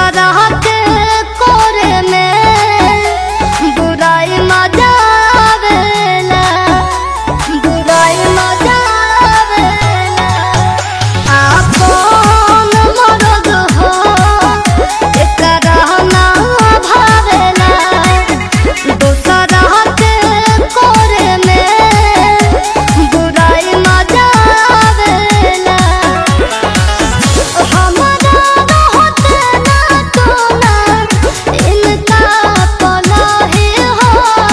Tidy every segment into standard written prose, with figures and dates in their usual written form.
दूसरा के कोरे में बुराई मजा आवेला, बुराई मजा आवेला। आपन मरद हो एकरा ना भावेला, दूसरा के कोरे में बुराई मजा आवेला। हमारा रहते ना तोला इनका पनाही हो,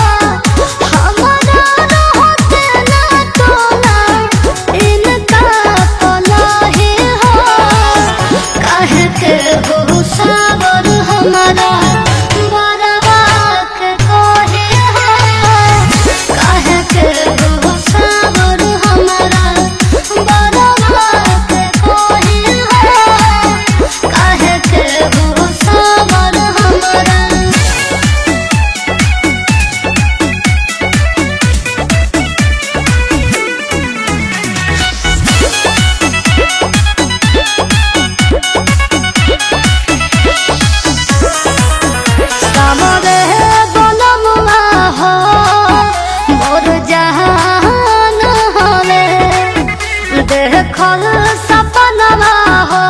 हमारा रहते ना तोला इनका पनाही हो। काहे के हो सावर हमारा बरवा के कोही हो, काहे के हो सावर हमारा बरवा के कोही हो, काहे के हो सावर हमारा। सामरे बनमुआ हो मोर जहान हवे, देखल सपनवा हो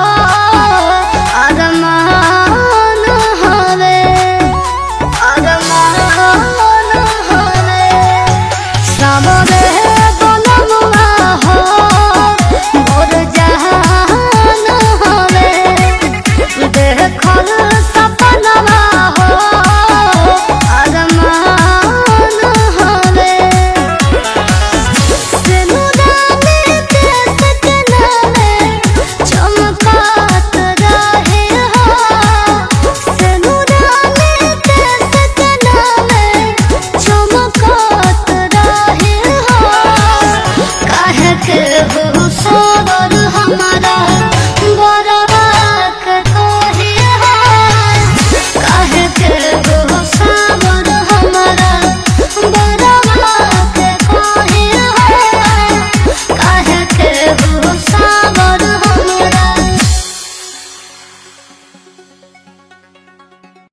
अरमान हवे, अरमान हवे। सामरे बनमुआ हो मोर जहान हवे, देखल